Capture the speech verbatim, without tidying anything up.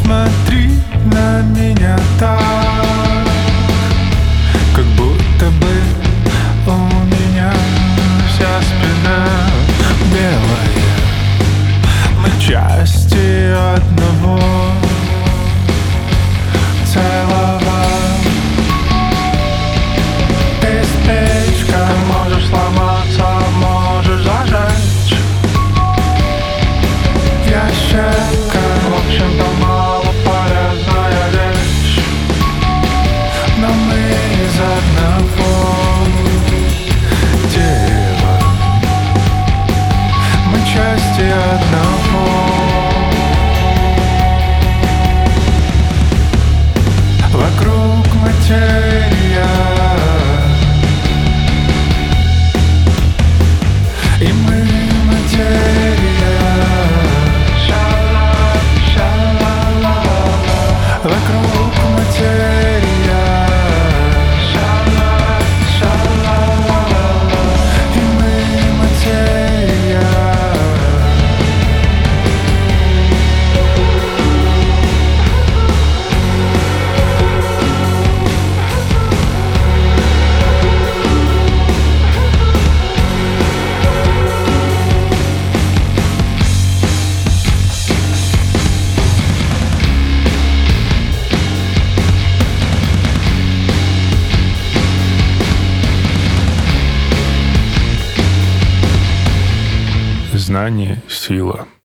смотри на меня так, как будто бы у меня вся спина белая. Мы части одного целого. Ты спичка, можешь сломаться, можешь зажечь. Я щепка, в общем-то мало полезная вещь. Но мы из одного дерева, мы части одного. Вокруг материя, и мы материя. Ша-ла, ша-ла-ла-ла. Вокруг материя. Ша-ла, ша-ла-ла-ла. И мы материя. Знание — сила.